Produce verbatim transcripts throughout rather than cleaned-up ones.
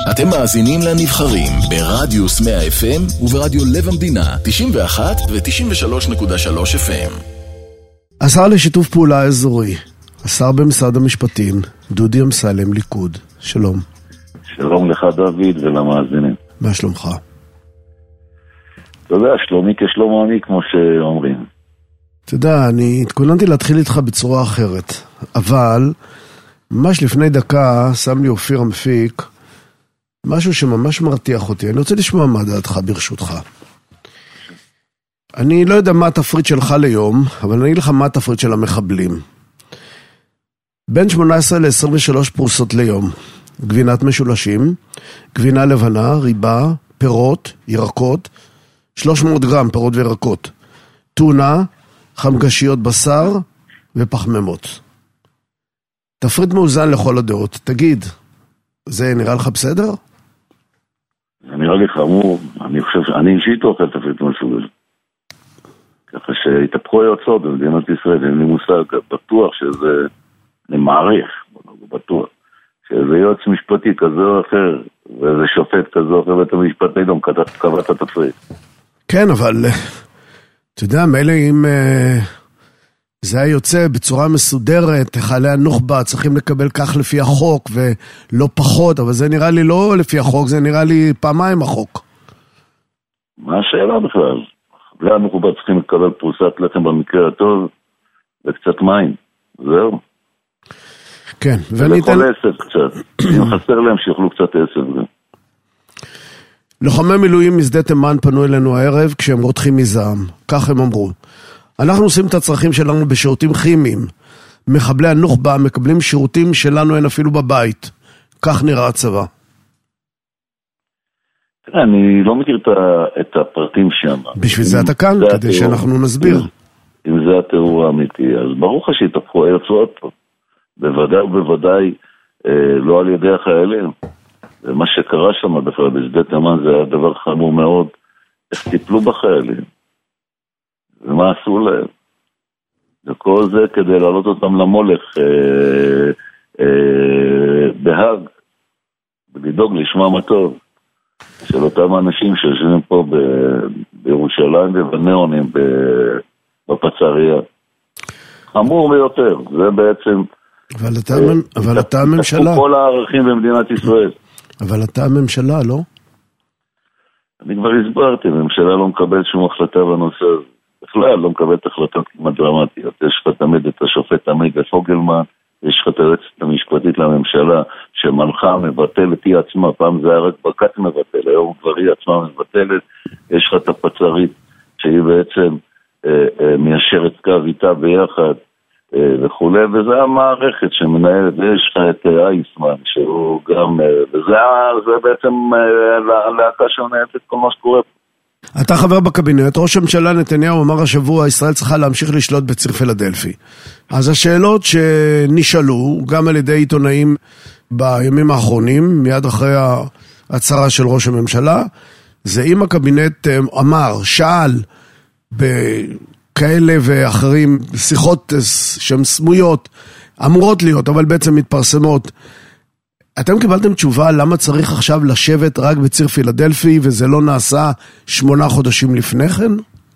אתם מאזינים לנבחרים ברדיוס מאה אף אם וברדיו לב המדינה תשעים ואחת ו-תשעים ושלוש נקודה שלוש אף אם. השר לשיתוף פעולה אזורי, השר במשרד המשפטים, דודי אמסלם, ליכוד. שלום. שלום לך דוד ולמאזינים. מה שלומך? אתה יודע, שלומי כשלומי כמו שאומרים. אתה יודע, אני התכוננתי להתחיל איתך בצורה אחרת, אבל ממש לפני דקה שם לי אופיר המפיק משהו שממש מרתיח אותי. אני רוצה לשמוע מה דעתך ברשותך. אני לא יודע מה התפריט שלך ליום, אבל אני אגיד לך מה התפריט של המחבלים. בין שמונה עשרה ל-עשרים ושלוש פרוסות ליום. גבינת משולשים, גבינה לבנה, ריבה, פירות, ירקות, שלוש מאות גרם פירות וירקות, טונה, חמגשיות בשר ופחמימות. תפריט מאוזן לכל הדעות. תגיד, זה נראה לך בסדר? זה נראה לי חמור. אני חושב שאני אישית אוכל תפריט מסוג. ככה שהתהפכו היוצאות במדינת ישראל, אין לי מושג, בטוח שזה, אני מעריך, בטוח, שאיזה יועץ משפטי כזה או אחר, ואיזה שופט כזה או אחר, בית המשפט העליון קבע את התפריט. כן, אבל אתה יודע, מילא אם זה היה יוצא בצורה מסודרת, חיילי הנוח'בה צריכים לקבל כך לפי החוק ולא פחות, אבל זה נראה לי לא לפי החוק, זה נראה לי פעמיים החוק. מה השאלה בכלל? חיילי הנוח'בה צריכים לקבל פרוסת לחם במקרה הטוב וקצת מים, זהו. כן, ואני אתן... עשב קצת, אם חסר להם שיוכלו קצת עשב גם. לוחמי מילואים משדה תימן פנו אלינו הערב כשהם רותחים מזעם, כך הם אמרו. אנחנו עושים את הצרכים שלנו בשירותים כימיים. מחבלי הנוח'בה מקבלים שירותים שלנו אין אפילו בבית. כך נראה הצבא. אני לא מכיר את הפרטים שם. בשביל זה אתה כאן, כדי שאנחנו נסביר. אם זה התיאור האמיתי, אז ברוך שהתהפכו היוצאות פה. בוודאי ובוודאי לא על ידי החיילים. ומה שקרה שם בכלל בשדה תימן זה היה דבר חמור מאוד. איך טיפלו בחיילים. ומה עשו להם? וכל זה כדי להעלות אותם למולך אה, אה, בהג, ולדאוג לשמם הטוב של אותם אנשים שיושבים פה ב, בירושלים ובניאונים בפצריה. חמור ביותר, זה בעצם... אבל אתה, אה, אבל אתה הממשלה. כל הערכים במדינת ישראל. אבל אתה הממשלה, לא? אני כבר הסברתי, הממשלה לא מקבל שום החלטה בנושא הזה. בכלל לא מקבלת החלטות כמעט דרמטיות. יש לך תמיד את השופט עמיגה פוגלמן, יש לך את היועצת המשפטית לממשלה שמלכה מבטלת היא עצמה, פעם זה היה רק ברקת מבטל, היום כבר היא עצמה מבטלת, יש לך את הפצרית שהיא בעצם אה, אה, מיישרת קו איתה ביחד אה, וכו', וזה המערכת שמנהלת, ויש לך את אה, אייסמן שהוא גם, אה, וזה זה בעצם אה, להקה שמנהלת את כל מה שקורה פה. אתה חבר בקבינט, ראש הממשלה נתניהו אמר השבוע, ישראל צריכה להמשיך לשלוט בציר פילדלפי. אז השאלות שנשאלו, גם על ידי עיתונאים בימים האחרונים, מיד אחרי ההצהרה של ראש הממשלה, זה אם הקבינט אמר, שאל בכאלה ואחרים, שיחות שהן סמויות, אמורות להיות, אבל בעצם מתפרסמות, אתם קיבלתם תשובה למה צריך עכשיו לשבת רק בציר פילדלפי וזה לא נעשה שמונה חודשים לפני כן?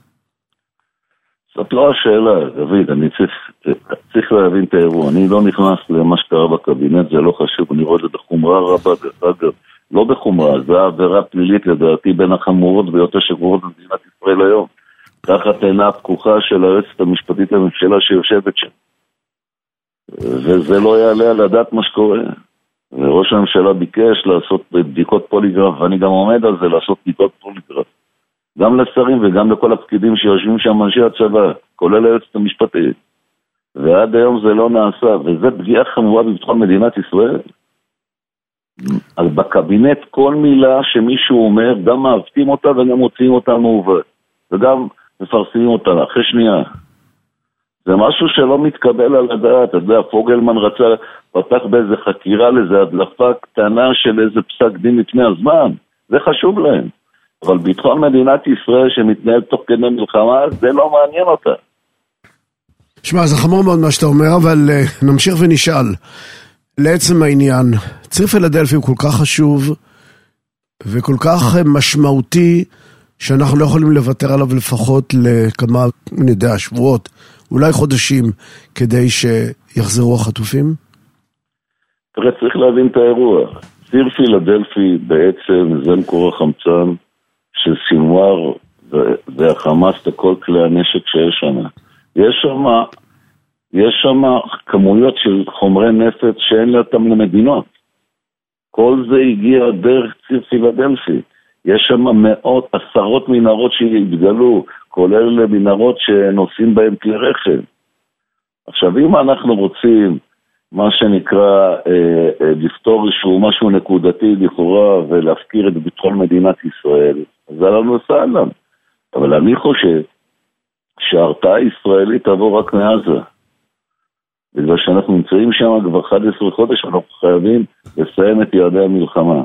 זאת לא השאלה, דוד, אני צריך, צריך להבין את האירוע. אני לא נכנס למה שקרה בקבינט, זה לא חשוב, אני רואה את זה בחומרה רבה, אגב, לא בחומרה, זה העבירה פלילית לדעתי בין החמורות ביותר שקורות במדינת ישראל היום, תחת עינה הפקוחה של היועצת המשפטית לממשלה שיושבת שם. וזה לא יעלה על הדעת מה שקורה. וראש הממשלה ביקש לעשות בדיקות פוליגרף, ואני גם עומד על זה לעשות בדיקות פוליגרף. גם לשרים וגם לכל הפקידים שיושבים שם אנשי הצבא, כולל היועצת המשפטית. ועד היום זה לא נעשה, וזה פגיעה חמורה בביטחון מדינת ישראל. אז בקבינט כל מילה שמישהו אומר, גם מעוותים אותה וגם מוציאים אותה מעוות. וגם מפרסמים אותה אחרי שנייה. זה משהו שלא מתקבל על הדעת. אתה יודע, פוגלמן רצה, פתח באיזה חקירה לזה, הדלפה קטנה של איזה פסק דין לפני הזמן. זה חשוב להם. אבל ביטחון מדינת ישראל שמתנהל תוך כדי מלחמה, זה לא מעניין אותה. שמע, זה חמור מאוד מה שאתה אומר, אבל uh, נמשיך ונשאל. לעצם העניין, ציר פילדלפי הוא כל כך חשוב, וכל כך משמעותי, שאנחנו לא יכולים לוותר עליו לפחות לכמה, אני יודע, שבועות, אולי חודשים, כדי שיחזרו החטופים? תראה, צריך להבין את האירוע. ציר פילדלפי בעצם זה מקור החמצן של סינואר והחמאס לכל כלי הנשק שיש שם. יש שם, יש שם כמויות של חומרי נפץ שאין אותם למדינות. כל זה הגיע דרך ציר פילדלפי. יש שם מאות, עשרות מנהרות שהתגלו, כולל מנהרות שנוסעים בהם כלי רכב. עכשיו, אם אנחנו רוצים מה שנקרא אה, אה, לפתור איזשהו משהו נקודתי לכאורה ולהפקיר את ביטחון מדינת ישראל, אז עלינו סלם. אבל אני חושב שההרתעה הישראלית תבוא רק מעזה. בגלל שאנחנו נמצאים שם כבר אחד עשר חודש, אנחנו חייבים לסיים את יעדי המלחמה.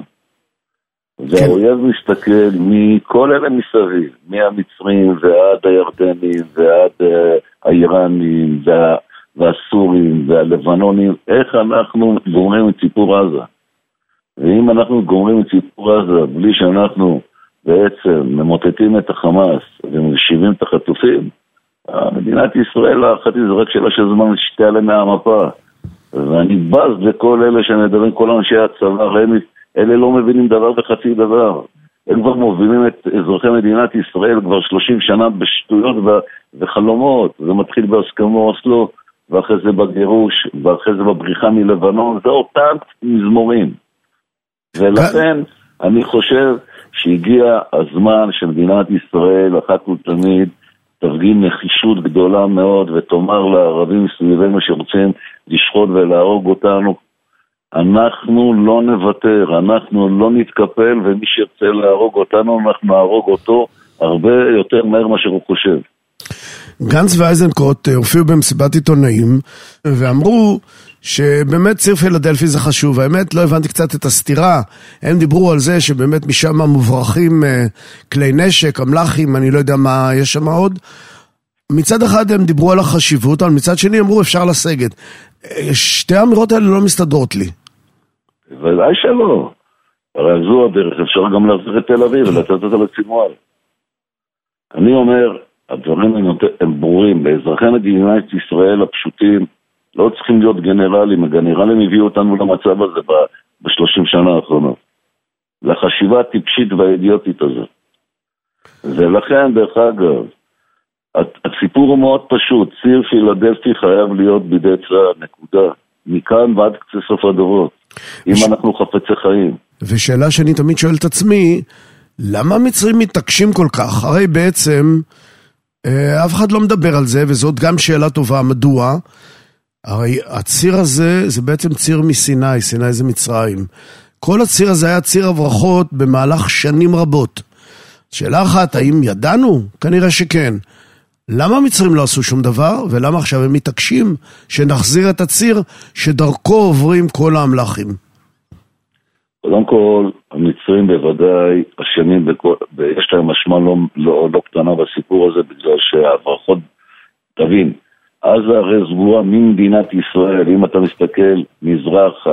והאויב מסתכל מכל אלה מסביב, מהמצרים ועד הירדנים ועד uh, האיראנים וה, והסורים והלבנונים, איך אנחנו גומרים את סיפור עזה. ואם אנחנו גומרים את סיפור עזה בלי שאנחנו בעצם ממוטטים את החמאס ומשיבים את החטופים, מדינת ישראל האחתי זה רק שאלה של זמן שתהיה עליהם מהמפה. ואני בז לכל אלה שמדברים, כל אנשי הצבא, הם אלה לא מבינים דבר וחצי דבר. הם כבר מובילים את אזרחי מדינת ישראל כבר שלושים שנה בשטויות וחלומות. זה מתחיל בהסכמו אוסלו, ואחרי זה בגירוש, ואחרי זה בבריחה מלבנון. זה אותם מזמורים. ולכן אני חושב שהגיע הזמן שמדינת ישראל, אחת ולתמיד, תפגין נחישות גדולה מאוד, ותאמר לערבים מסביבנו שרוצים לשחוט ולהרוג אותנו, אנחנו לא נוותר, אנחנו לא נתקפל, ומי שירצה להרוג אותנו, אנחנו נהרוג אותו הרבה יותר מהר מה שהוא חושב. גנץ ואייזנקוט הופיעו במסיבת עיתונאים, ואמרו שבאמת ציר פילדלפי זה חשוב. האמת, לא הבנתי קצת את הסתירה. הם דיברו על זה שבאמת משם מוברחים כלי נשק, אמל"חים, אני לא יודע מה יש שם עוד. מצד אחד הם דיברו על החשיבות, אבל מצד שני אמרו אפשר לסגת. שתי האמירות האלה לא מסתדרות לי. ודאי שלא. הרי זו הדרך, אפשר גם להחזיר את תל אביב ולתת אותה לצימואל. אני אומר, הדברים הם ברורים. באזרחי מדינת ישראל הפשוטים לא צריכים להיות גנרלים. הגנרלים הביאו אותנו למצב הזה ב-שלושים שנה האחרונות. לחשיבה הטיפשית והאידיוטית הזאת. ולכן, דרך אגב, הסיפור הוא מאוד פשוט. ציר פילדלפי חייב להיות בידי צה"ל, נקודה. מכאן ועד קצה סוף הדורות. אם ש... אנחנו חפצי חיים. ושאלה שאני תמיד שואל את עצמי, למה המצרים מתעקשים כל כך? הרי בעצם אה, אף אחד לא מדבר על זה, וזאת גם שאלה טובה. מדוע? הרי הציר הזה זה בעצם ציר מסיני, סיני זה מצרים. כל הציר הזה היה ציר הברחות במהלך שנים רבות. שאלה אחת, האם ידענו? כנראה שכן. למה המצרים לא עשו שום דבר, ולמה עכשיו הם מתעקשים שנחזיר את הציר שדרכו עוברים כל האמל"חים? קודם כל, המצרים בוודאי אשמים, בכל, יש להם משמע לא, לא, לא קטנה בסיפור הזה, בגלל שהברחות, תבין, עזה הרי סגורה ממדינת ישראל, אם אתה מסתכל מזרחה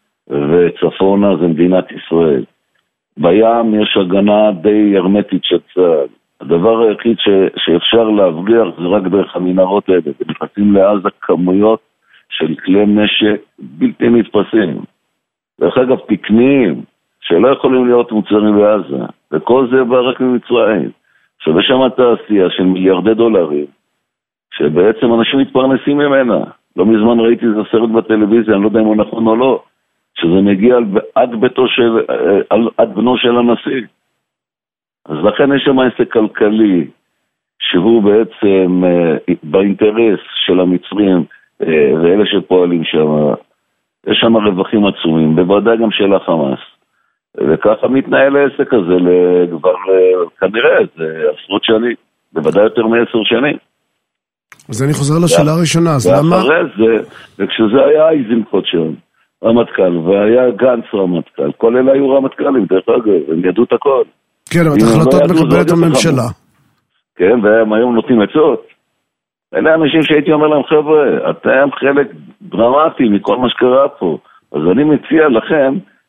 וצפונה זה מדינת ישראל. בים יש הגנה די הרמטית של צה"ל. הדבר היחיד ש, שאפשר להבריח זה רק דרך המנהרות האלה. ונכנסים לעזה כמויות של כלי נשק בלתי נתפסים. דרך אגב, תקניים, שלא יכולים להיות מוצרים בעזה. וכל זה בא רק ממצרים. עכשיו יש שם תעשייה של מיליארדי דולרים, שבעצם אנשים מתפרנסים ממנה. לא מזמן ראיתי איזה סרט בטלוויזיה, אני לא יודע אם הוא נכון או לא, שזה מגיע עד ביתו של, עד בנו של הנשיא. אז לכן יש שם עסק כלכלי, שהוא בעצם באינטרס של המצרים ואלה שפועלים שם, יש שם רווחים עצומים, בוודאי גם של החמאס. וככה מתנהל העסק הזה כבר כנראה, זה עשרות שנים, בוודאי יותר מעשר שנים. אז אני חוזר לשאלה הראשונה, אז למה? ואחרי זה, וכשזה היה איזנקוט שם, רמטכ"ל, והיה גנץ רמטכ"ל, כל אלה היו רמטכ"לים, דרך אגב, הם ידעו את הכל. כן, אבל את החלטות מקבלת הממשלה. כן, והם היום נותנים עצות. אלה אנשים שהייתי אומר להם, חבר'ה, אתם חלק דרמטי מכל מה שקרה פה. אז אני מציע לכם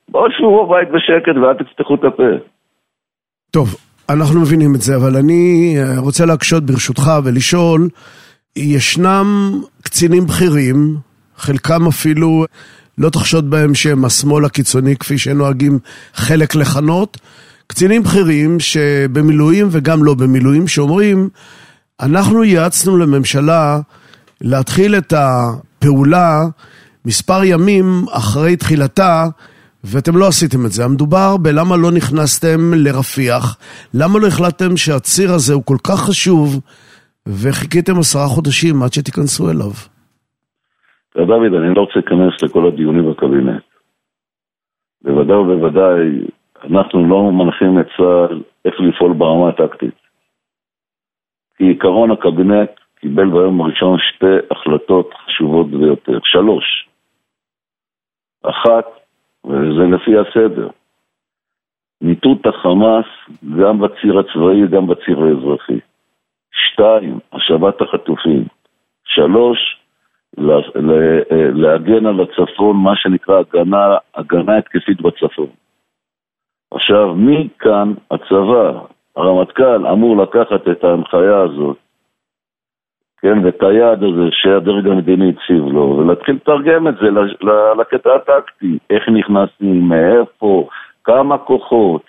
בואו שבו בבית בשקט ואל תפתחו את הפה. טוב, אנחנו מבינים את זה, אבל אני רוצה להקשות ברשותך ולשאול, ישנם קצינים בכירים, חלקם אפילו לא תחשוד בהם שהם השמאל הקיצוני כפי שנוהגים חלק לכנות, קצינים בכירים שבמילואים וגם לא במילואים שאומרים, אנחנו יעצנו לממשלה להתחיל את הפעולה מספר ימים אחרי תחילתה, ואתם לא עשיתם את זה. המדובר בלמה לא נכנסתם לרפיח, למה לא החלטתם שהציר הזה הוא כל כך חשוב, וחיכיתם עשרה חודשים עד שתיכנסו אליו. דוד, אני לא רוצה להיכנס לכל הדיונים בקבינט. בוודאי ובוודאי, אנחנו לא מנחים את צה"ל איך לפעול ברמה הטקטית. כי עיקרון הקבינט קיבל ביום הראשון שתי החלטות חשובות ביותר. שלוש. אחת, וזה לפי הסדר. ניתות החמאס גם בציר הצבאי, גם בציר האזרחי. שתיים, השבת החטופים. שלוש, להגן על הצפון, מה שנקרא הגנה, הגנה התקפית בצפון. עכשיו, מכאן הצבא, הרמטכ"ל, אמור לקחת את ההנחיה הזאת, כן, ואת היעד הזה שהדרג המדיני הציב לו, ולהתחיל לתרגם את זה לקטע הטקטי, איך נכנסים, מאיפה, כמה כוחות,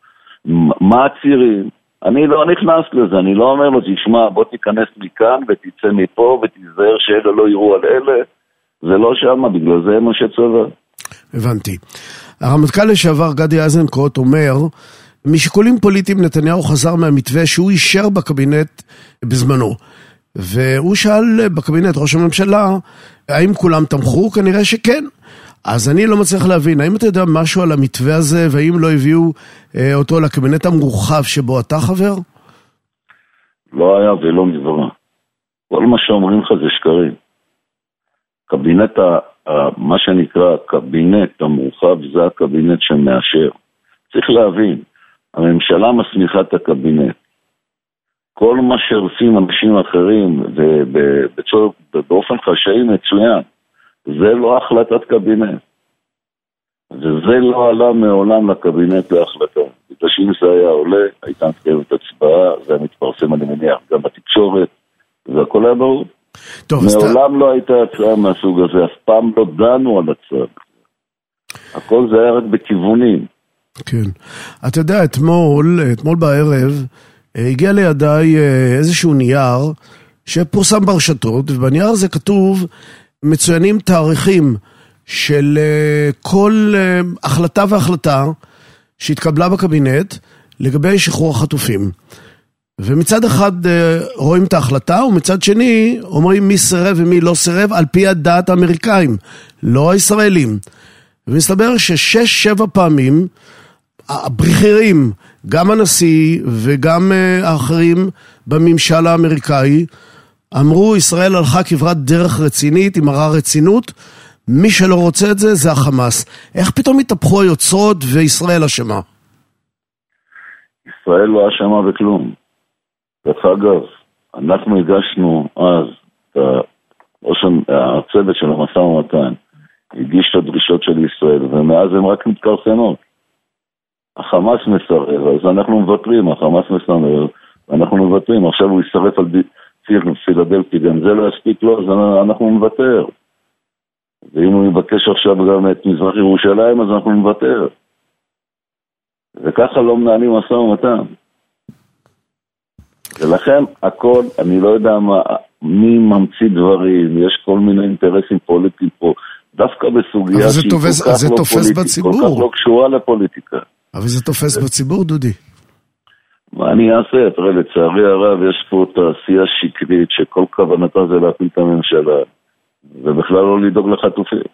מה הצירים. אני לא נכנס לזה, אני לא אומר לו, תשמע, בוא תיכנס מכאן ותצא מפה ותיזהר שאלה לא יראו על אלה, זה לא שמה, בגלל זה מה שצבא. הבנתי. הרמטכ"ל לשעבר גדי איזנקוט אומר, משיקולים פוליטיים נתניהו חזר מהמתווה שהוא אישר בקבינט בזמנו. והוא שאל בקבינט ראש הממשלה, האם כולם תמכו? כנראה שכן. אז אני לא מצליח להבין, האם אתה יודע משהו על המתווה הזה, והאם לא הביאו אה, אותו לקבינט המורחב שבו אתה חבר? לא היה ולא נברא. כל מה שאומרים לך זה שקרים. קבינט, ה, ה, מה שנקרא קבינט המורחב, זה הקבינט שמאשר. צריך להבין, הממשלה מסמיכה את הקבינט. כל מה שעושים אנשים אחרים, ובאופן חשאי מצוין, זה לא החלטת קבינט. וזה לא עלה מעולם לקבינט להחלטה. בתשעים זה היה עולה, הייתה מתקיימת הצבעה, זה היה מתפרסם אני מניח גם בתקשורת, והכל היה ברור. מעולם לא הייתה הצעה מהסוג הזה, אף פעם לא דנו על הצעה. הכל זה היה רק בכיוונים. כן. אתה יודע, אתמול, אתמול בערב, הגיע לידיי איזשהו נייר שפורסם ברשתות, ובנייר הזה כתוב מצוינים תאריכים של כל החלטה והחלטה שהתקבלה בקבינט לגבי שחרור החטופים. ומצד אחד רואים את ההחלטה, ומצד שני אומרים מי סירב ומי לא סירב על פי הדעת האמריקאים, לא הישראלים. ומסתבר ששש, שבע פעמים הבכירים, גם הנשיא וגם האחרים בממשל האמריקאי, אמרו ישראל הלכה כברת דרך רצינית, עם הרע רצינות, מי שלא רוצה את זה זה החמאס. איך פתאום התהפכו היוצרות וישראל אשמה? ישראל לא אשמה בכלום. דרך אגב, אנחנו הגשנו אז, הצוות של המשא ומתן, הגיש את הדרישות של ישראל, ומאז הם רק מתקרסנות. החמאס מסרב, אז אנחנו מבטרים, החמאס מסרב, אנחנו מבטרים, עכשיו הוא ישרף על ציר פילדלפי, גם זה לא יספיק לו, אז אנחנו מבטר. ואם הוא מבקש עכשיו גם את מזרח ירושלים, אז אנחנו מבטר. וככה לא מנהלים משא ומתן. ולכן הכל, אני לא יודע מה, מי ממציא דברים, יש כל מיני אינטרסים פוליטיים פה, דווקא בסוגיה שהיא כל כך לא פוליטית, כל כך לא קשורה לפוליטיקה. אבל זה תופס בציבור, דודי. מה אני אעשה? תראה, לצערי הרב יש פה תעשייה שקרית שכל כוונתה זה להפיל את הממשלה, ובכלל לא לדאוג לחטופים.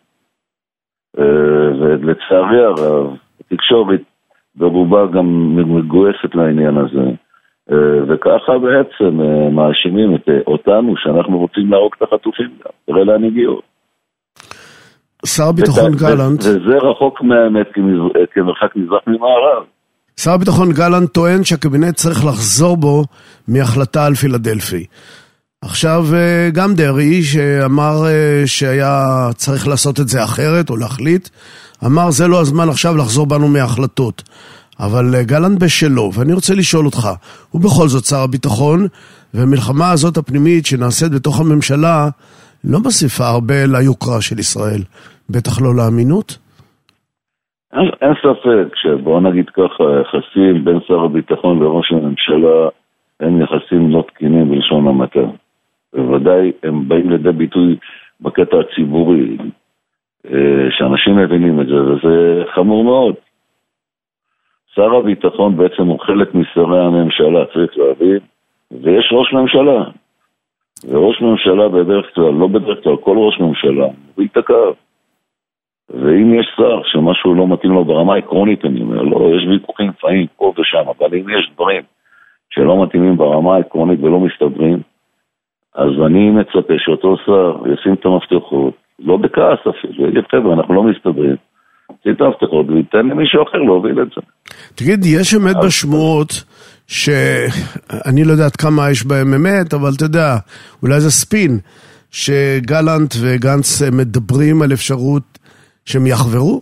ולצערי הרב, התקשורת ברובה גם מגויסת לעניין הזה, וככה בעצם מאשימים את אותנו שאנחנו רוצים להרוג את החטופים. תראה לאן הגיעו. שר הביטחון גלנט, וזה רחוק מהאמת כמרחק מזרח ממערב. שר הביטחון גלנט טוען שהקבינט צריך לחזור בו מהחלטה על פילדלפי. עכשיו גם דרעי שאמר שהיה צריך לעשות את זה אחרת או להחליט, אמר זה לא הזמן עכשיו לחזור בנו מההחלטות. אבל גלנט בשלו, ואני רוצה לשאול אותך, הוא בכל זאת שר הביטחון, והמלחמה הזאת הפנימית שנעשית בתוך הממשלה לא מוסיפה הרבה ליוקרה של ישראל, בטח לא לאמינות? אין, אין ספק שבוא נגיד ככה, יחסים בין שר הביטחון לראש הממשלה הם יחסים לא תקינים בלשון המעטה. בוודאי הם באים לידי ביטוי בקטע הציבורי, שאנשים מבינים את זה, וזה חמור מאוד. שר הביטחון בעצם הוא חלק משרי הממשלה, צריך להבין, ויש ראש ממשלה. וראש ממשלה בדרך כלל, לא בדרך כלל, כל ראש ממשלה, הוא יתקע. ואם יש שר שמשהו לא מתאים לו ברמה עקרונית, אני אומר, לא, יש ויכוחים פעמים פה ושם, אבל אם יש דברים שלא מתאימים ברמה העקרונית ולא מסתדרים, אז אני מצפה שאותו שר ישים את המפתחות, לא בכעס אפילו, יגיד חבר'ה, אנחנו לא מסתדרים, ישים את המפתחות וייתן למישהו אחר להוביל את זה. תגיד, יש אמת בשמועות שאני לא יודעת כמה יש בהם אמת, אבל אתה יודע, אולי זה ספין, שגלנט וגנץ מדברים על אפשרות שהם יחברו?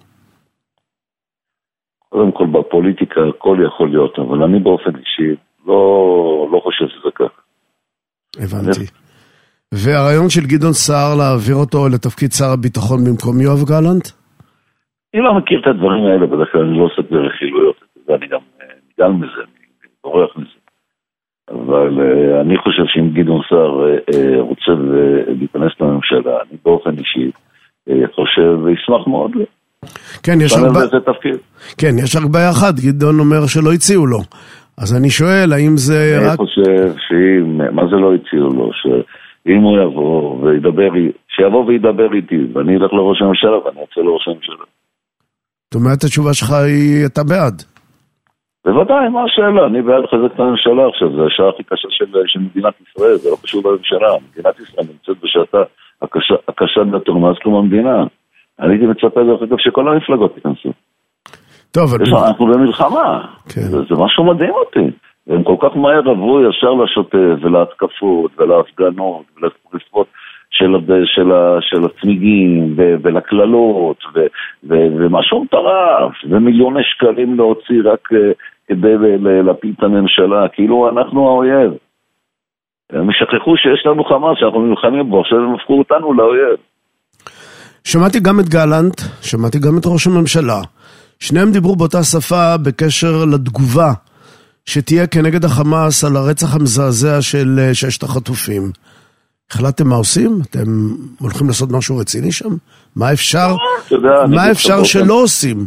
קודם כל בפוליטיקה הכל יכול להיות, אבל אני באופן אישי לא, לא חושב שזה כך. הבנתי. והרעיון של גדעון סער להעביר אותו לתפקיד שר הביטחון במקום יואב גלנט? אני לא מכיר את הדברים האלה, בדרך כלל אני לא עושה ברכילויות, ואני גם נגל מזה, אני בורח מזה. אבל אני חושב שאם גדעון סער רוצה להיכנס לממשלה, אני באופן אישי חושב וישמח מאוד. כן, יש רק בעיה. כן, יש רק בעיה אחת, גדעון אומר שלא הציעו לו. אז אני שואל, האם זה אני רק... אני חושב שאם, מה זה לא הציעו לו? שאם הוא יבוא וידבר, שיבוא וידבר איתי, ואני אלך לראש הממשלה ואני אצא לראש הממשלה. זאת אומרת, התשובה שלך היא, אתה בעד? בוודאי, מה השאלה? אני בעד לחזק את הממשלה עכשיו, זה השעה הכי קשה של, של מדינת ישראל, זה לא קשור לממשלה. מדינת ישראל נמצאת בשעתה הקשה, הקשה ביותר מאז קום המדינה. אני הייתי מצפה דרך אגב שכל המפלגות ייכנסו. טוב, אבל... אנחנו במלחמה, כן. זה, זה משהו מדהים אותי. והם כל כך מהר עברו ישר לשוטף ולהתקפות ולהפגנות ולתקפות של, של, של הצמיגים ו, ולכללות ו, ו, ומשהו מטרף ומיליוני שקלים להוציא רק כדי להפיל את הממשלה, כאילו אנחנו האויב. הם שכחו שיש לנו חמאס שאנחנו נלחמים בו, עכשיו הם הפכו אותנו לאויב. שמעתי גם את גלנט, שמעתי גם את ראש הממשלה. שניהם דיברו באותה שפה בקשר לתגובה שתהיה כנגד החמאס על הרצח המזעזע של ששת החטופים. החלטתם מה עושים? אתם הולכים לעשות משהו רציני שם? מה אפשר, מה אפשר שלא עושים?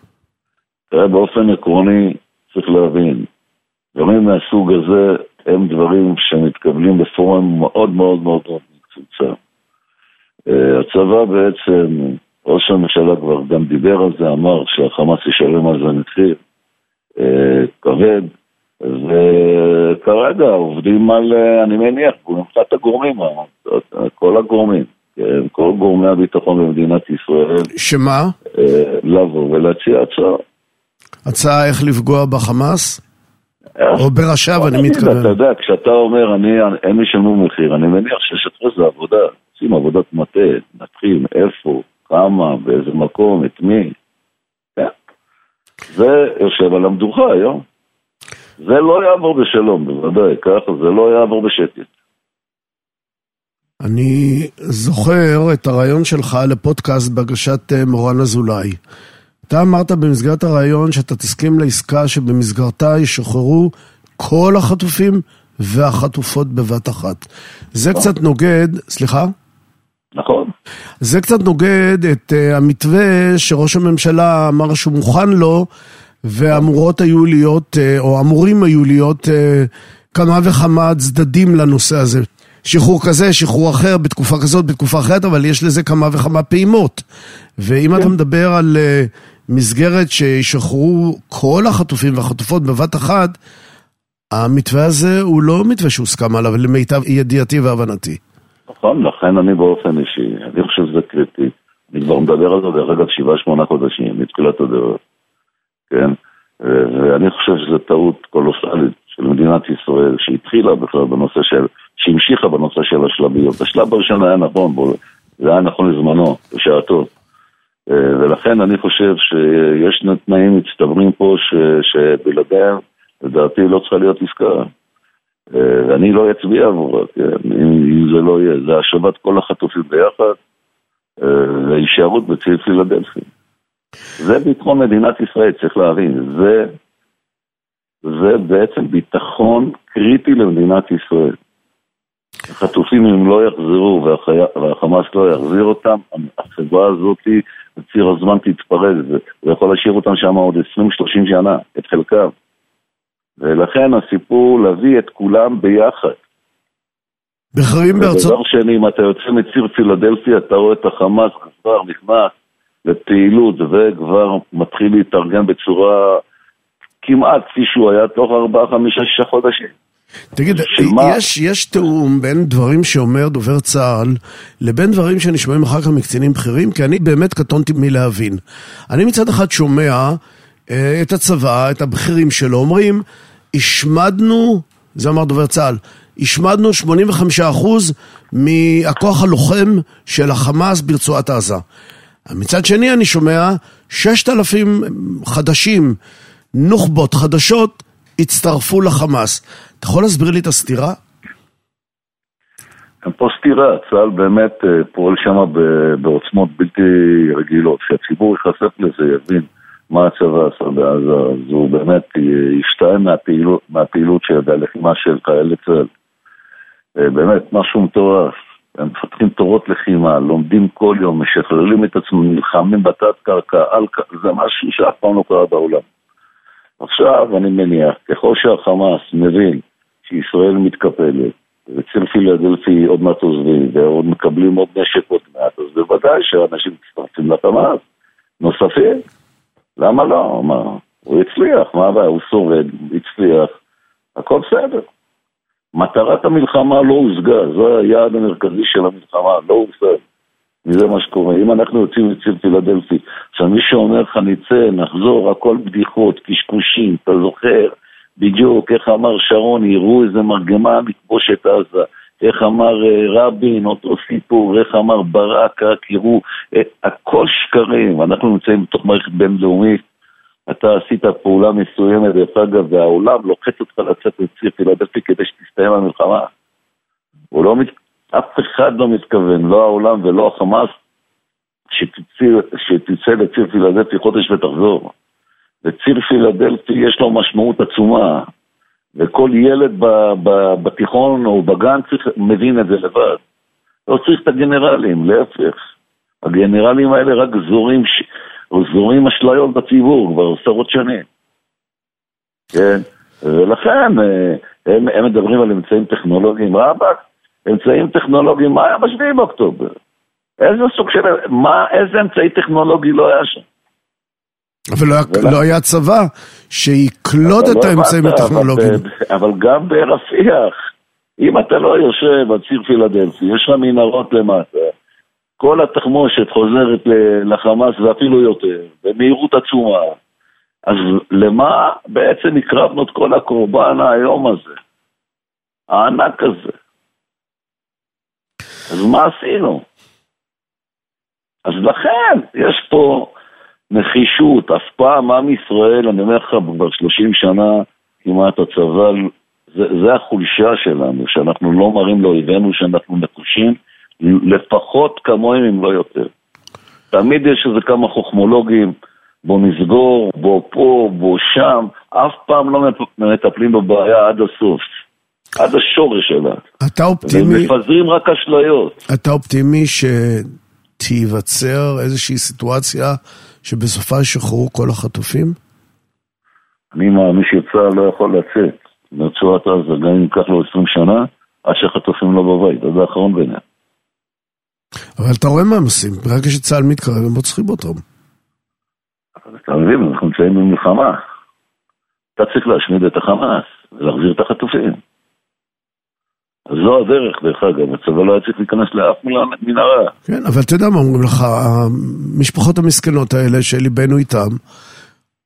באופן עקרוני צריך להבין, דברים מהסוג הזה הם דברים שמתקבלים בפורום מאוד מאוד מאוד מאוד מצומצם. הצבא בעצם, ראש הממשלה כבר גם דיבר על זה, אמר שהחמאס ישלם על זה מחיר כבד, וכרגע עובדים על, אני מניח, מבחינת הגורמים, כל הגורמים, כל גורמי הביטחון במדינת ישראל. שמה? לבוא ולהציע הצעה. הצעה איך לפגוע בחמאס? או בראשיו, אני מתכוון. אתה יודע, כשאתה אומר, הם ישלמו מחיר, אני מניח ששתרס זה עבודה, עושים עבודת מטה, נתחיל, איפה, כמה, באיזה מקום, את מי. זה יושב על המדוכה היום. זה לא יעבור בשלום, בוודאי, ככה, זה לא יעבור בשקט. אני זוכר את הרעיון שלך לפודקאסט בהגשת מורן אזולאי. אתה אמרת במסגרת הרעיון שאתה תסכים לעסקה שבמסגרתה ישוחררו כל החטופים והחטופות בבת אחת. זה קצת נוגד, סליחה? נכון. זה קצת נוגד את המתווה שראש הממשלה אמר שהוא מוכן לו, ואמורות היו להיות, או אמורים היו להיות כמה וכמה צדדים לנושא הזה. שחרור כזה, שחרור אחר, בתקופה כזאת, בתקופה אחרת, אבל יש לזה כמה וכמה פעימות. ואם אתה מדבר על מסגרת שישחררו כל החטופים והחטופות בבת אחת, המתווה הזה הוא לא מתווה שהוסכם עליו, למיטב ידיעתי והבנתי. נכון, לכן אני באופן אישי, אני חושב שזה קריטי. אני כבר מדבר על זה ברגע שבעה שמונה חודשים, מתחילת הדרך. כן? ואני חושב שזו טעות קולוסלית של מדינת ישראל, שהתחילה בכלל בנושא של שהמשיכה בנושא של השלביות. השלב הראשון היה נכון, זה היה נכון לזמנו, בשעתו. ולכן אני חושב שיש תנאים מצטברים פה שבלעדיהם, לדעתי לא צריכה להיות עסקה. ואני לא אצביע עבורה, אם זה לא יהיה. זה השבת כל החטופים ביחד, והישארות בציר פילדלפי. זה ביטחון מדינת ישראל, צריך להבין. זה, זה בעצם ביטחון קריטי למדינת ישראל. החטופים אם לא יחזרו והחמאס לא יחזיר אותם, החברה הזאת בציר הזמן תתפרז, ויכול להשאיר אותם שם עוד עשרים שלושים שנה, את חלקם. ולכן הסיפור להביא את כולם ביחד. בחרים בארצות... דבר שני, אם אתה יוצא מציר פילדלפי, אתה רואה את החמאס כבר נכנס לפעילות, וכבר מתחיל להתארגן בצורה כמעט כפי שהוא היה תוך ארבעה, חמישה, שישה חודשים. תגיד, יש, יש תאום בין דברים שאומר דובר צה"ל לבין דברים שנשמעים אחר כך מקצינים בכירים? כי אני באמת קטונתי מלהבין. אני מצד אחד שומע אה, את הצבא, את הבכירים שלו, אומרים, השמדנו, זה אמר דובר צה"ל, השמדנו שמונים וחמישה אחוז מהכוח הלוחם של החמאס ברצועת עזה. מצד שני אני שומע ששת אלפים חדשים, נוח'בות חדשות, הצטרפו לחמאס. אתה יכול להסביר לי את הסתירה? אין פה סתירה. צה"ל באמת פועל שם בעוצמות בלתי רגילות. שהציבור יחשף לזה, יבין מה הצבא עשה בעזה, אז הוא באמת ישתיים מהפעילות, מהפעילות שידע לחימה של חיילי צה"ל. באמת, משהו מטורף. הם מפתחים תורות לחימה, לומדים כל יום, משחררים את עצמם, נלחמים בתת קרקע, על... זה משהו שאף פעם לא קרה בעולם. עכשיו אני מניח, ככל שהחמאס מבין שישראל מתקפלת, וציר פילדלפי עוד מעט עוזבים, ועוד מקבלים עוד נשק עוד מעט, אז בוודאי שאנשים מצטרפים לחמאס, נוספים. למה לא? מה? הוא הצליח, מה הבעיה? הוא שורד, הצליח, הכל בסדר. מטרת המלחמה לא הושגה, זה היעד המרכזי של המלחמה, לא הושג. וזה מה שקורה. אם אנחנו יוצאים לציר פילדלפי, עכשיו מי שאומר לך נצא, נחזור, הכל בדיחות, קשקושים, אתה זוכר בדיוק איך אמר שרון, יראו איזה מרגמה מכבוש את עזה, איך אמר רבין, אותו סיפור, איך אמר ברק, יראו, הכל שקרים. אנחנו נמצאים בתוך מערכת בינלאומית, אתה עשית פעולה מסוימת, דרך אגב, והעולם לוחץ אותך לצאת לציר פילדלפי כדי שתסתיים המלחמה. הוא לא מת... אף אחד לא מתכוון, לא העולם ולא החמאס, שתצא, שתצא לציר פילדלפי חודש ותחזור. וציר פילדלפי יש לו משמעות עצומה, וכל ילד ב, ב, בתיכון או בגן צריך, מבין את זה לבד. לא צריך את הגנרלים, להפך. הגנרלים האלה רק זורים, זורים אשליות בציבור כבר עשרות שנים. כן? ולכן הם, הם מדברים על אמצעים טכנולוגיים רבק, אמצעים טכנולוגיים, מה היה בשביעי באוקטובר? איזה סוג של... מה, איזה אמצעי טכנולוגי לא היה שם? אבל לא היה, ולא... לא היה צבא שיקלוד את לא האמצעים הטכנולוגיים. אבל, אבל גם ברפיח, אם אתה לא יושב על ציר פילדלפי, יש לך מנהרות למטה, כל התחמושת חוזרת לחמאס ואפילו יותר, במהירות עצומה. אז למה בעצם הקרבנו את כל הקורבן היום הזה? הענק הזה. אז מה עשינו? אז לכן, יש פה נחישות, אף פעם עם ישראל, אני אומר לך, כבר שלושים שנה, כמעט הצבא, זה, זה החולשה שלנו, שאנחנו לא מראים לאויבינו שאנחנו נחושים, לפחות כמוהם אם לא יותר. תמיד יש איזה כמה חוכמולוגים, בוא נסגור, בוא פה, בוא שם, אף פעם לא מטפלים בבעיה עד הסוף. עד השורש שלה. אתה אופטימי... ומפזרים רק אשליות. אתה אופטימי שתיווצר איזושהי סיטואציה שבסופה ישחררו כל החטופים? אני מאמין שצה"ל לא יכול לצאת מרצועת עזה, גם אם ייקח לו עשרים שנה, עד שהחטופים לא בבית, זה האחרון ביניהם. אבל אתה רואה מה הם עושים, ברגע שצה"ל מתקרב, הם רוצחים אותם. אתה מבין, אנחנו נמצאים במלחמה. אתה צריך להשמיד את החמאס, ולהחזיר את החטופים. אז זו הדרך, דרך אגב, הצבא לא היה צריך להיכנס לאף מנהרה. כן, אבל אתה יודע מה אומרים לך, המשפחות המסכנות האלה שליבנו איתם,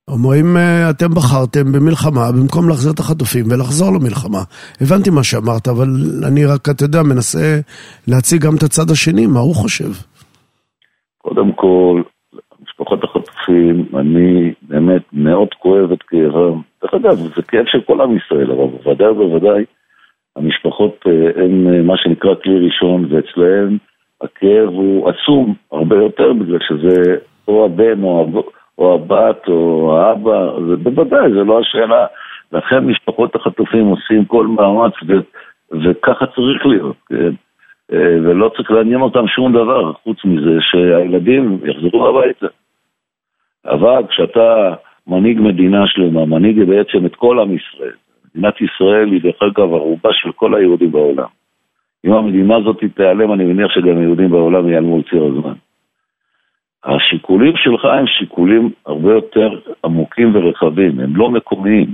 אומרים, אתם בחרתם במלחמה במקום להחזיר את החטופים ולחזור למלחמה. הבנתי מה שאמרת, אבל אני רק, אתה יודע, מנסה להציג גם את הצד השני, מה הוא חושב? קודם כל, משפחות החטופים, אני באמת מאוד כואב את כאבם. דרך אגב, זה כאב של כל עם ישראל, אבל בוודאי ובוודאי, המשפחות הן מה שנקרא כלי ראשון, ואצלהם הכאב הוא עצום הרבה יותר, בגלל שזה או הבן או הבן, או הבת, או האבא, זה בוודאי, זה לא השאלה. לכן משפחות החטופים עושים כל מאמץ, ו- וככה צריך להיות, כן? ולא צריך לעניין אותם שום דבר, חוץ מזה שהילדים יחזרו הביתה. אבל כשאתה מנהיג מדינה שלמה, מנהיג בעצם את כל עם ישראל, מדינת ישראל היא דרך אגב ערובה של כל היהודים בעולם. אם המדינה הזאת תיעלם, אני מניח שגם היהודים בעולם ייעלמו על ציר הזמן. השיקולים שלך הם שיקולים הרבה יותר עמוקים ורחבים, הם לא מקומיים.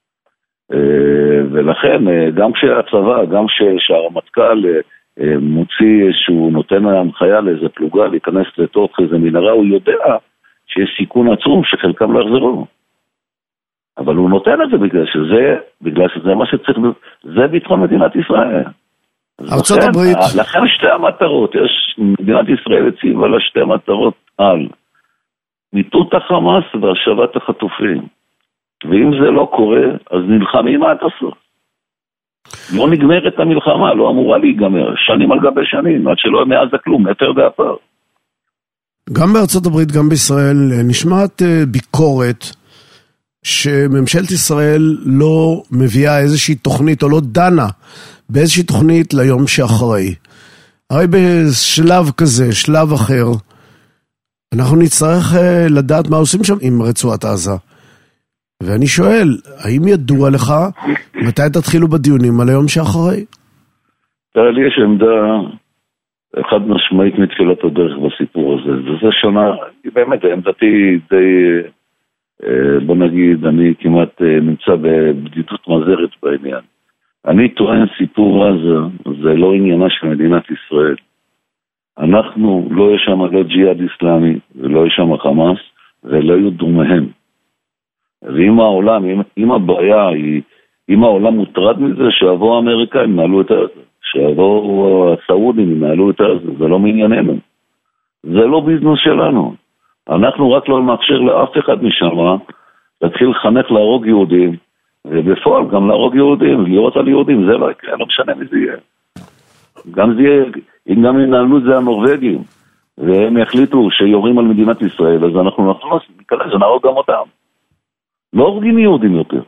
ולכן, גם כשהצבא, גם כשהרמטכ"ל מוציא שהוא נותן הנחיה לאיזה פלוגה להיכנס לתוך איזה מנהרה, הוא יודע שיש סיכון עצום שחלקם לא יחזרו. אבל הוא נותן את זה בגלל שזה, בגלל שזה מה שצריך, זה ביטחון מדינת ישראל. ארצות הברית. לכן שתי המטרות, יש, מדינת ישראל הציבה לה שתי מטרות על מיטוט החמאס והשבת החטופים. ואם זה לא קורה, אז נלחמים עד הסוף. לא נגמרת המלחמה, לא אמורה להיגמר, שנים על גבי שנים, עד שלא מאז הכלום, מטר באפר. גם בארצות הברית, גם בישראל, נשמעת ביקורת שממשלת ישראל לא מביאה איזושהי תוכנית, או לא דנה באיזושהי תוכנית ליום שאחרי. הרי בשלב כזה, שלב אחר, אנחנו נצטרך לדעת מה עושים שם עם רצועת עזה. ואני שואל, האם ידוע לך מתי תתחילו בדיונים על היום שאחרי? תראה לי, יש עמדה חד משמעית מתחילת הדרך בסיפור הזה. וזה שונה, באמת, עמדתי די, בוא נגיד, אני כמעט נמצא בבדידות מזרת בעניין. אני טוען סיפור עזה, זה לא עניינה של מדינת ישראל. אנחנו, לא יש שם לא ג'יהאד איסלאמי, ולא יש שם חמאס, ולא יהיו דומיהם. ואם העולם, אם, אם הבעיה היא, אם העולם מוטרד מזה, שיבואו האמריקאים, נעלו את זה. שיבואו הסעודים, נעלו את זה. זה לא מענייננו. זה לא ביזנס שלנו. אנחנו רק לא מאפשר לאף אחד משם, להתחיל לחנך להרוג יהודים, ובפועל גם להרוג יהודים, לראות על יהודים, זה לא יקרה, לא משנה מי זה יהיה. גם זה יהיה, אם גם ינעלו את זה הנורווגים, והם יחליטו שיורים על מדינת ישראל, אז אנחנו נחלוס, מכאלה זה נהרוג גם אותם. לא הורגים יהודים יותר.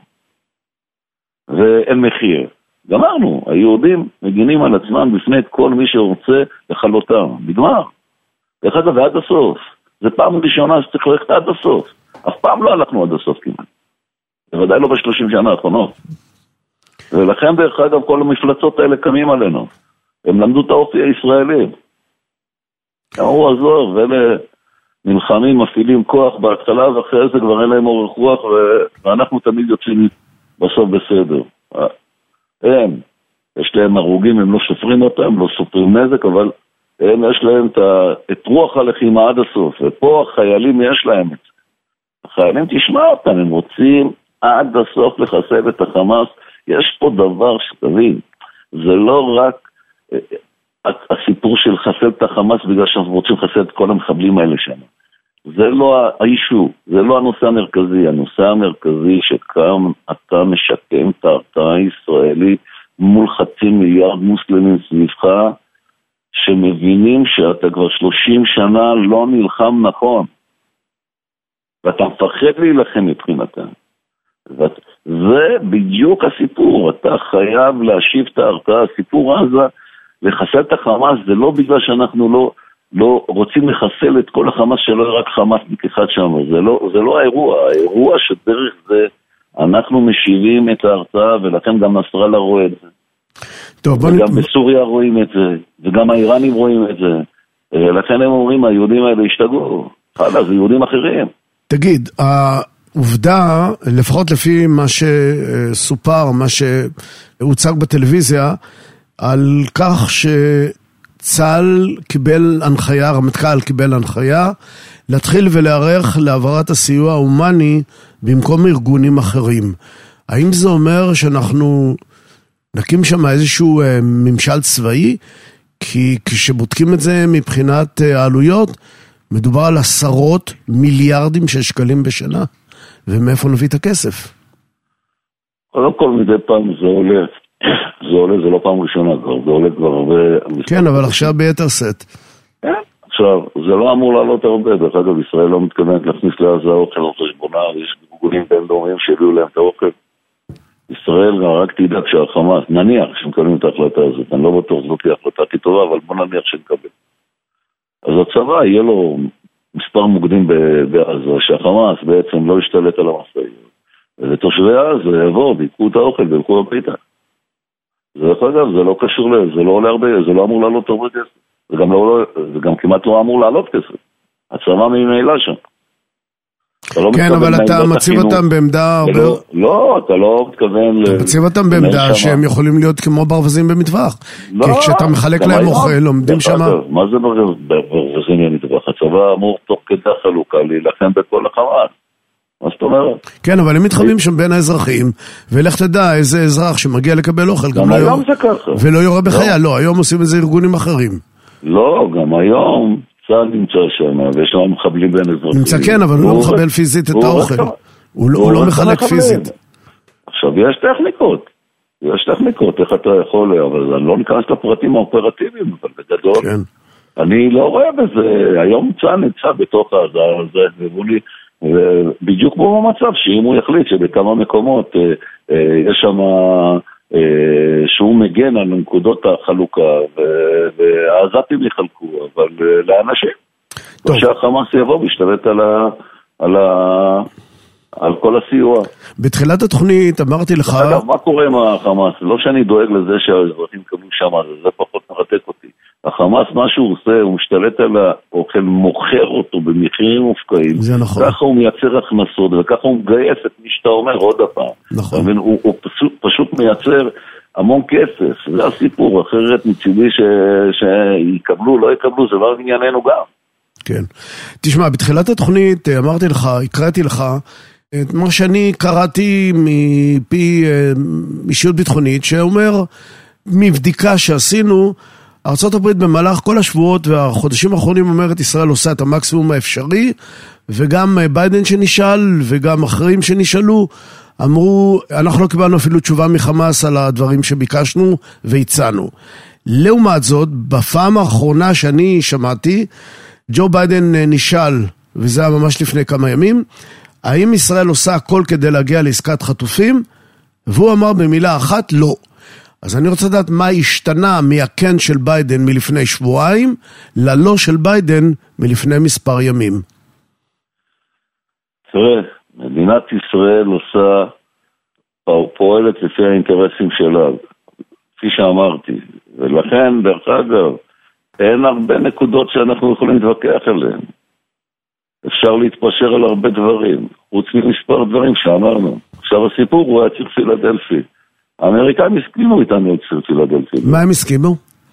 ואין מחיר. גמרנו, היהודים מגינים על עצמם בפני את כל מי שרוצה לחלותם. נגמר. דרך אגב, ועד הסוף. זה פעם ראשונה שצריך ללכת עד הסוף. אף פעם לא הלכנו עד הסוף כמעט. בוודאי לא בשלושים שנה האחרונות. ולכן דרך אגב כל המפלצות האלה קמים עלינו. הם למדו את האופי הישראלי. אמרו עזור, ואלה נלחמים, מפעילים כוח בהתחלה, ואחרי זה כבר אין להם אורך רוח, ואנחנו תמיד יוצאים בסוף בסדר. הם, יש להם הרוגים, הם לא סופרים אותם, לא סופרים נזק, אבל הם יש להם את רוח הלחימה עד הסוף, ופה החיילים יש להם את זה. החיילים תשמע אותם, הם רוצים עד הסוף לחסל את החמאס. יש פה דבר שתבין, זה לא רק הסיפור של חסל את החמאס בגלל שאנחנו רוצים לחסל את כל המחבלים האלה שם. זה לא האישו, זה לא הנושא המרכזי. הנושא המרכזי שכם אתה משקם את ההרתעה הישראלית מול חצי מיליארד מוסלמים סביבך, שמבינים שאתה כבר שלושים שנה לא נלחם נכון. ואתה מפחד להילחם מבחינתם. זה בדיוק הסיפור. אתה חייב להשיב את ההרתעה. הסיפור הזה, לחסל את החמאס, זה לא בגלל שאנחנו לא, לא רוצים לחסל את כל החמאס שלא רק חמאס אחד שם. זה לא, זה לא האירוע. האירוע שדרך זה אנחנו משיבים את ההרתעה, ולכן גם נסראללה רואה את זה. טוב, וגם בוא... בסוריה רואים את זה, וגם האיראנים רואים את זה. ולכן הם אומרים, היהודים האלה השתגעו. חלה, זה יהודים אחרים. תגיד, העובדה, לפחות לפי מה שסופר, מה שהוצג בטלוויזיה, על כך שצה"ל קיבל הנחיה, רמטכ"ל קיבל הנחיה, להתחיל ולהערך להעברת הסיוע ההומני במקום ארגונים אחרים. האם זה אומר שאנחנו נקים שם איזשהו ממשל צבאי? כי כשבודקים את זה מבחינת העלויות, מדובר על עשרות מיליארדים של שקלים בשנה, ומאיפה נביא את הכסף? קודם כל מדי פעם זה עולה, זה עולה, זה לא פעם ראשונה כבר, זה עולה כבר הרבה... כן, אבל עכשיו ביתר סט. כן, עכשיו, זה לא אמור לעלות הרבה, דרך אגב, ישראל לא מתכוונת להכניס לעזה אוכל על חשבונה, יש גבולים בינלאומיים שהביאו להם את האוכל. ישראל רק תדאג שהחמאס, נניח שמקבלים את ההחלטה הזאת, אני לא בטוח זאת היא החלטה הכי טובה, אבל בוא נניח שנקבל. אז הצבא יהיה לו מספר מוקדים בעזה, שהחמאס בעצם לא ישתלט על המשאיות. ותושבי עזה יבואו, ויקחו את האוכל וילכו הביתה. דרך אגב, זה לא קשור לזה, זה לא עולה הרבה, זה לא אמור לעלות הרבה כסף. זה גם, לא, זה גם כמעט לא אמור לעלות כסף. הצבא ממילא שם. כן, אבל אתה מציב אותם בעמדה... לא, אתה לא מתכוון... אתה מציב אותם בעמדה שהם יכולים להיות כמו ברווזים במטווח. כי כשאתה מחלק להם אוכל, לומדים שם... מה זה ברווזים במטווח? הצבא אמור תוך כדי חלוקה להילחם בכל החמאס. מה זאת אומרת? כן, אבל הם מתחבאים שם בין האזרחים, ולך תדע איזה אזרח שמגיע לקבל אוכל, גם היום זה ככה. ולא יורה בחייל, לא, היום עושים את זה ארגונים אחרים. לא, גם היום... צה"ל נמצא שם, ויש לנו מחבלים בין אזרחים. נמצא כן, אבל הוא לא מחבל פיזית את האוכל. הוא לא מחלק פיזית. עכשיו, יש טכניקות. יש טכניקות, איך אתה יכול, אבל אני לא ניכנס לפרטים האופרטיביים, אבל בגדול, אני לא רואה בזה. היום צה"ל נמצא בתוך הזה, בדיוק כמו במצב, שאם הוא יחליט שבכמה מקומות יש שם... שהוא מגן על נקודות החלוקה והעזתים יחלקו, אבל לאנשים שהחמאס יבוא וישתלט על ה... על ה... על כל הסיוע. בתחילת התוכנית אמרתי לך... אגב, מה קורה עם החמאס? לא שאני דואג לזה שהאזרחים קבלו שם, זה פחות מרתק אותי. החמאס, מה שהוא עושה, הוא משתלט על האוכל, מוכר אותו במחירים מופקעים. זה נכון. ככה הוא מייצר הכנסות, וככה הוא מגייס את מי שאתה אומר עוד הפעם. נכון. הוא, הוא פשוט, פשוט מייצר המון כסף. זה הסיפור, אחרת מצידי ש, שיקבלו, לא יקבלו, זה לא ענייננו גם. כן. תשמע, בתחילת התוכנית אמרתי לך, הקראתי לך, את מה שאני קראתי מפי אישיות ביטחונית, שאומר, מבדיקה שעשינו, ארצות הברית במהלך כל השבועות והחודשים האחרונים אומרת, ישראל עושה את המקסימום האפשרי, וגם ביידן שנשאל, וגם אחרים שנשאלו, אמרו, אנחנו לא קיבלנו אפילו תשובה מחמאס על הדברים שביקשנו והצענו. לעומת זאת, בפעם האחרונה שאני שמעתי, ג'ו ביידן נשאל, וזה היה ממש לפני כמה ימים, האם ישראל עושה הכל כדי להגיע לעסקת חטופים? והוא אמר במילה אחת, לא. אז אני רוצה לדעת מה השתנה מהכן של ביידן מלפני שבועיים, ללא של ביידן מלפני מספר ימים. תראה, מדינת ישראל עושה, פועלת לפי האינטרסים שלה, כפי שאמרתי, ולכן, דרך אגב, אין הרבה נקודות שאנחנו יכולים להתווכח עליהן. אפשר להתפשר על הרבה דברים, חוץ ממספר דברים שאמרנו. עכשיו הסיפור הוא הציר פילדלפי. האמריקאים הסכימו איתנו את ציר פילדלפי. מה הם הסכימו?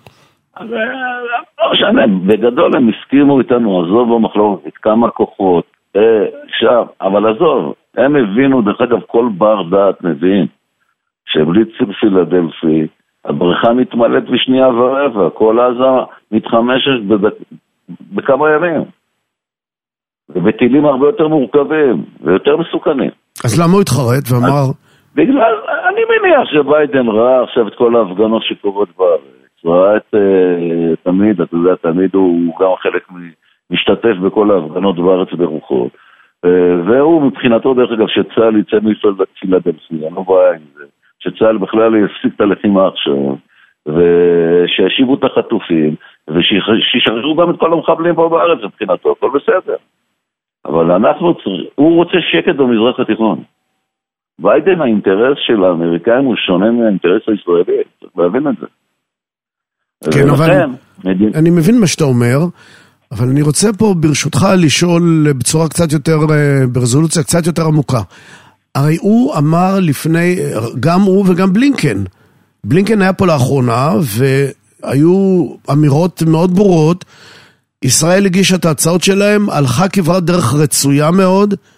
לא משנה, בגדול הם הסכימו איתנו, עזוב במחלוקת, כמה כוחות, שם, אבל עזוב, הם הבינו, דרך אגב, כל בר דעת מבין, שבלי ציר פילדלפי, הבריכה מתמלאת בשנייה ורבע, כל עזה מתחמשת בכמה ימים. ובטילים הרבה יותר מורכבים, ויותר מסוכנים. אז למה הוא התחרט ואמר? בגלל, אני מניח שביידן ראה עכשיו את כל ההפגנות שקורות בארץ. ראה את, תמיד, אתה יודע, תמיד הוא גם חלק משתתף בכל ההפגנות בארץ ברוחו. והוא מבחינתו, דרך אגב, שצה"ל יצא מפילדלפי, אני לא בעיה עם זה. שצה"ל בכלל יפסיק את הלחימה עכשיו, ושישיבו את החטופים, ושישחררו גם את כל המחבלים פה בארץ, מבחינתו, הכל בסדר. אבל אנחנו, הוא רוצה שקט במזרח התיכון. ביידן, האינטרס של האמריקאים הוא שונה מהאינטרס הישראלי, צריך להבין את זה. כן, אבל אני מבין מה שאתה אומר, אבל אני רוצה פה ברשותך לשאול בצורה קצת יותר, ברזולוציה קצת יותר עמוקה. הרי הוא אמר לפני, גם הוא וגם בלינקן. בלינקן היה פה לאחרונה, והיו אמירות מאוד ברורות, ישראל הגישה את ההצעות שלהם, הלכה כברת דרך רצויה מאוד,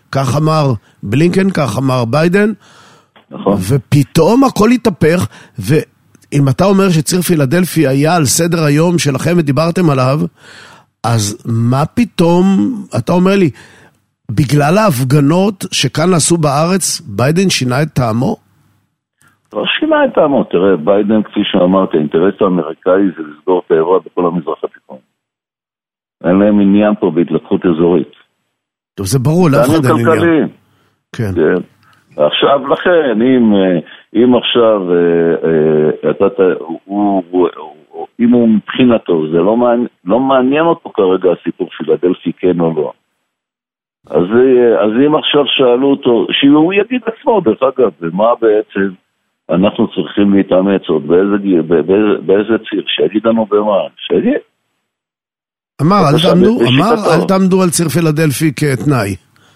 כך אמר בלינקן, כך אמר ביידן, נכון. ופתאום הכל התהפך, ואם אתה אומר שציר פילדלפי היה על סדר היום שלכם ודיברתם עליו, אז מה פתאום, אתה אומר לי, בגלל ההפגנות שכאן עשו בארץ, ביידן שינה את טעמו? לא שינה את טעמו, תראה, ביידן, כפי שאמרתי, האינטרס האמריקאי זה לסגור את האירוע בכל המזרח התיכון. אין להם עניין פה בהתלקחות אזורית. טוב, זה ברור, לאף אחד אין עניין. כן. כן. עכשיו, לכן, אם, אם עכשיו, אתה, הוא, הוא, אם הוא מבחינתו, זה לא מעניין, לא מעניין אותו כרגע הסיפור פילדלפי, כן או לא. אז, אז אם עכשיו שאלו אותו, שהוא יגיד עצמו, דרך אגב, ומה בעצם אנחנו צריכים להתאמץ עוד, באיזה, באיזה, באיזה ציר, שיגיד לנו במה, שיגיד. אמר, אל תעמדו, אמר, אל תעמדו על ציר פילדלפי כתנאי.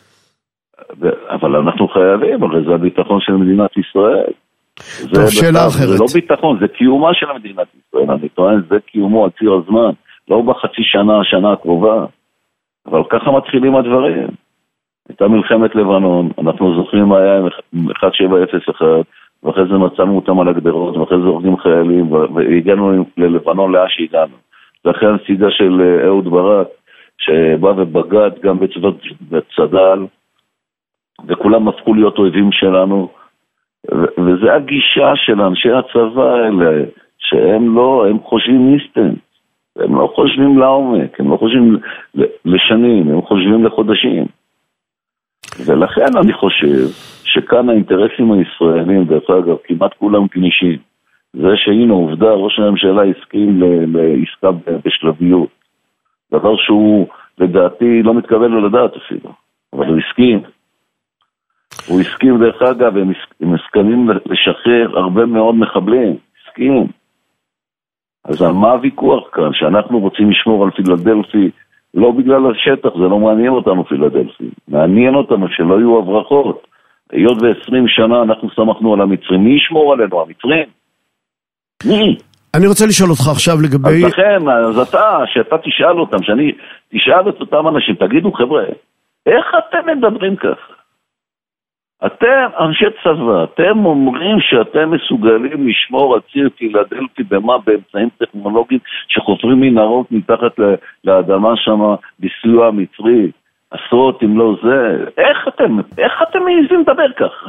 אבל אנחנו חייבים, הרי זה הביטחון של מדינת ישראל. טוב, שאלה אחרת. זה לא ביטחון, זה קיומה של מדינת ישראל. אני טוען, זה קיומו על ציר הזמן. לא בחצי שנה, השנה הקרובה. אבל ככה מתחילים הדברים. הייתה מלחמת לבנון, אנחנו זוכרים מה היה עם אחת שבע אפס אחת, ואחרי זה מצאנו אותם על הגדרות, ואחרי זה הורגים חיילים, והגענו ללבנון לאן שהגענו. ואחרי הנסיגה של אהוד ברק, שבא ובגד גם בצבאות צד"ל, וכולם הפכו להיות אויבים שלנו, וזה הגישה של אנשי הצבא האלה, שהם לא, הם חושבים אינסטנט, הם לא חושבים לעומק, הם לא חושבים לשנים, הם חושבים לחודשים. ולכן אני חושב שכאן האינטרסים הישראלים, דרך אגב, כמעט כולם כנישים, זה שהנה עובדה, ראש הממשלה הסכים לעסקה בשלביות, דבר שהוא לדעתי לא מתקבל לו לדעת אפילו, אבל הוא הסכים. הוא הסכים דרך אגב, הם הסכמים לשחרר הרבה מאוד מחבלים, הסכים. אז על מה הוויכוח כאן? שאנחנו רוצים לשמור על פילדלפי, לא בגלל השטח, זה לא מעניין אותנו פילדלפי, מעניין אותנו שלא יהיו הברחות. היות ב-עשרים שנה אנחנו שמחנו על המצרים, מי ישמור עלינו? המצרים? מי? אני רוצה לשאול אותך עכשיו לגבי... אז לכן, אז אתה, שאתה תשאל אותם, שאני תשאל את אותם אנשים, תגידו חבר'ה, איך אתם מדברים ככה? אתם אנשי צבא, אתם אומרים שאתם מסוגלים לשמור על ציר פילדלפי במה? באמצעים טכנולוגיים שחופרים מנהרות מתחת לאדמה שם בסיוע המצרי, עשרות אם לא זה. איך אתם, איך אתם מעיזים לדבר ככה?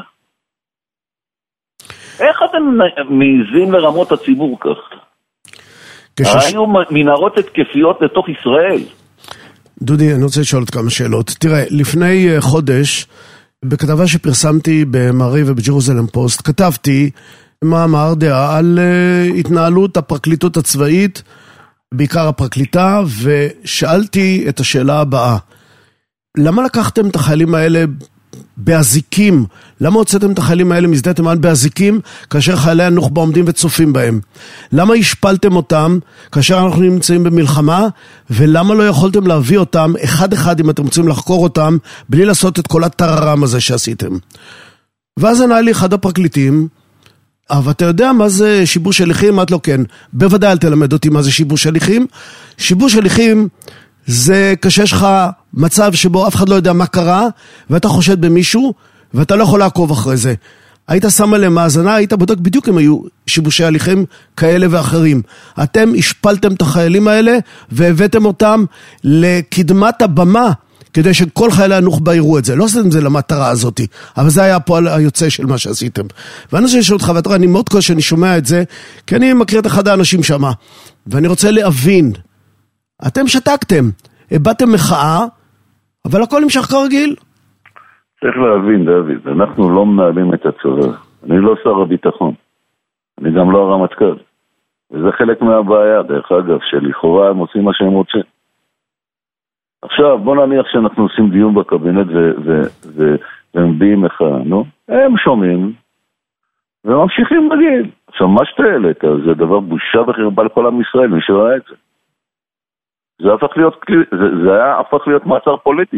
איך אתם מעיזים לרמות הציבור ככה? ראינו מנהרות התקפיות לתוך ישראל. דודי, אני רוצה לשאול עוד כמה שאלות. תראה, לפני חודש, בכתבה שפרסמתי במעריב ובג'רוזלם פוסט, כתבתי מאמר דעה על uh, התנהלות הפרקליטות הצבאית, בעיקר הפרקליטה, ושאלתי את השאלה הבאה. למה לקחתם את החיילים האלה באזיקים? למה הוצאתם את החיילים האלה משדה תימן באזיקים, כאשר חיילי הנוח'בה עומדים וצופים בהם? למה השפלתם אותם כאשר אנחנו נמצאים במלחמה? ולמה לא יכולתם להביא אותם אחד אחד אם אתם רוצים לחקור אותם, בלי לעשות את כל הטררם הזה שעשיתם? ואז ענה לי אחד הפרקליטים, אבל אתה יודע מה זה שיבוש הליכים? את לא כן. בוודאי אל תלמד אותי מה זה שיבוש הליכים. שיבוש הליכים זה כשיש לך מצב שבו אף אחד לא יודע מה קרה, ואתה חושד במישהו, ואתה לא יכול לעקוב אחרי זה. היית שם עליהם מאזנה, היית בודק בדיוק אם היו שיבושי הליכים כאלה ואחרים. אתם השפלתם את החיילים האלה, והבאתם אותם לקדמת הבמה, כדי שכל חיילי הנוח'בה יראו את זה. לא עשיתם זה למטרה הזאת, אבל זה היה הפועל היוצא של מה שעשיתם. ואני רוצה לשאול אותך, ואתה אני מאוד כועס שאני שומע את זה, כי אני מכיר את אחד האנשים שמה, ואני רוצה להבין, אתם שתקתם, הבאתם מחאה, אבל הכל נמשך כרגיל. צריך להבין, דוד, אנחנו לא מנהלים את הצבא. אני לא שר הביטחון. אני גם לא הרמטכ"ל. וזה חלק מהבעיה, דרך אגב, שלכאורה הם עושים מה שהם רוצים. עכשיו, בוא נניח שאנחנו עושים דיון בקבינט ומביעים מחאה, נו? הם שומעים וממשיכים בגיל. עכשיו, מה שאתה העלית, זה דבר בושה וחרפה לכל עם ישראל, מי שראה את זה. זה הפך להיות, זה, זה היה הפך להיות מעצר פוליטי.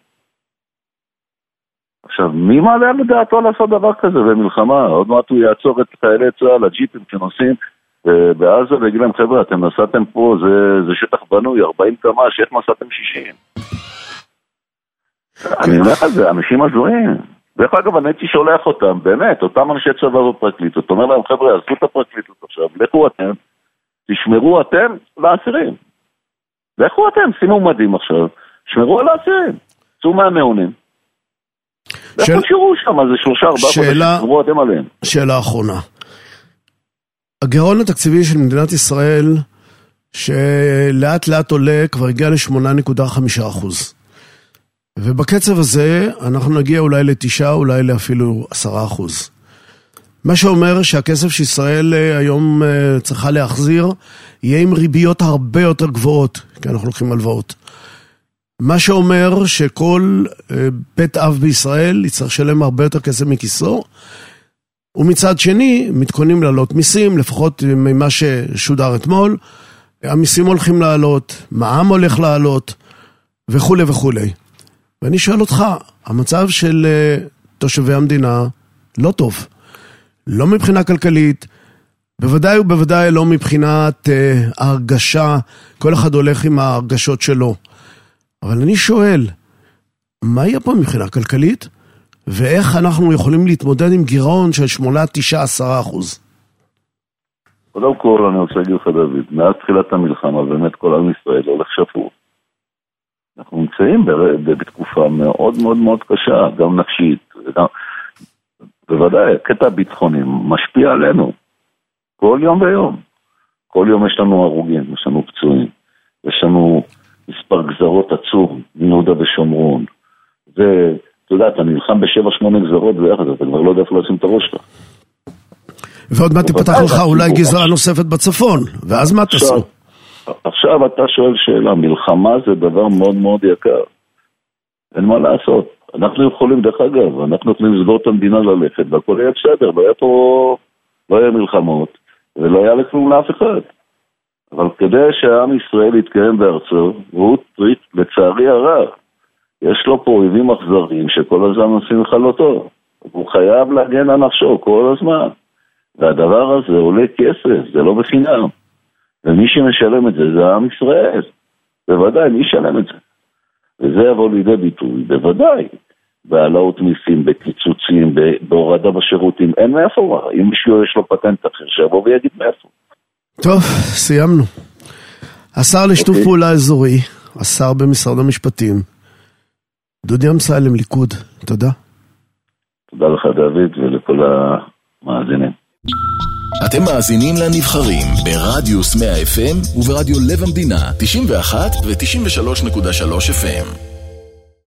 עכשיו, מי מעלה לדעתו לעשות דבר כזה במלחמה? עוד מעט הוא יעצור את חיילי צה"ל, הג'יפים שנוסעים בעזה, ויגיד להם, חבר'ה, אתם נסעתם פה, זה, זה שטח בנוי, ארבעים קמ"ש, איך נסעתם שישים? אני אומר לך, זה אנשים הזויים. דרך אגב, אני הייתי שולח אותם, באמת, אותם אנשי צבא בפרקליטות, אומר להם, חבר'ה, עזבו את הפרקליטות עכשיו, לכו אתם, תשמרו אתם לאסירים. לכו אתם, שימו מדים עכשיו, שמרו על האסירים, צאו מהמעונים. של... לכו שירו שם, זה שלושה, ארבעה חודשים, שמרו אתם עליהם. שאלה אחרונה. הגירעון התקציבי של מדינת ישראל, שלאט לאט עולה, כבר הגיע ל-שמונה נקודה חמישה אחוז. ובקצב הזה אנחנו נגיע אולי לתשעה, אולי לאפילו עשרה אחוז. מה שאומר שהכסף שישראל היום צריכה להחזיר, יהיה עם ריביות הרבה יותר גבוהות, כי אנחנו לוקחים הלוואות. מה שאומר שכל בית אב בישראל יצטרך לשלם הרבה יותר כסף מכיסו, ומצד שני מתכונים לעלות מיסים, לפחות ממה ששודר אתמול, המיסים הולכים לעלות, מע"מ הולך לעלות, וכו' וכו'. ואני שואל אותך, המצב של תושבי המדינה לא טוב. לא מבחינה כלכלית, בוודאי ובוודאי לא מבחינת ההרגשה, כל אחד הולך עם ההרגשות שלו. אבל אני שואל, מה יהיה פה מבחינה כלכלית? ואיך אנחנו יכולים להתמודד עם גירעון של שמונה, תשע, עשרה אחוז? קודם כל, אני רוצה להגיד לך, דוד, מאז תחילת המלחמה, באמת כל עם ישראל הולך שפור. אנחנו נמצאים בתקופה מאוד מאוד מאוד קשה, גם נפשית, וגם... בוודאי, הקטע הביטחוני משפיע עלינו, כל יום ויום. כל יום יש לנו הרוגים, יש לנו פצועים, יש לנו מספר גזרות עצום, מיהודה ושומרון, ואתה יודע, אתה נלחם בשבע שמונה גזרות ביחד, אתה כבר לא יודע איפה לשים את הראש שלך. ועוד מה תפתח לך אולי גזרה נוספת בצפון, ואז מה תעשו? עכשיו אתה שואל שאלה, מלחמה זה דבר מאוד מאוד יקר. אין מה לעשות. אנחנו יכולים, דרך אגב, אנחנו יכולים לסגור את המדינה ללכת, והכל יהיה בסדר, לא היה פה, לא היה מלחמות, ולא היה לכלום לאף אחד. אבל כדי שהעם ישראל יתקיים בארצו, והוא לצערי הרב, יש לו פה אויבים אכזריים שכל הזמן עושים חלותו. הוא חייב להגן על נפשו כל הזמן. והדבר הזה עולה כסף, זה לא בחינם. ומי שמשלם את זה זה העם ישראל. בוודאי, מי ישלם את זה? וזה יבוא לידי ביטוי, בוודאי. בהעלאות מיסים, בקיצוצים, בהורדה בשירותים, אין מאיפה. אם מישהו יש לו פטנט אחר, שיבוא ויגיד מאיפה. טוב, סיימנו. השר לשיתוף okay. פעולה אזורי, השר במשרד המשפטים, דודי אמסלם, ליכוד. תודה. תודה לך דוד ולכל המאזינים. אתם מאזינים לנבחרים ברדיוס מאה אף אם וברדיו לב המדינה תשעים ואחת ו-תשעים ושלוש נקודה שלוש אף אם.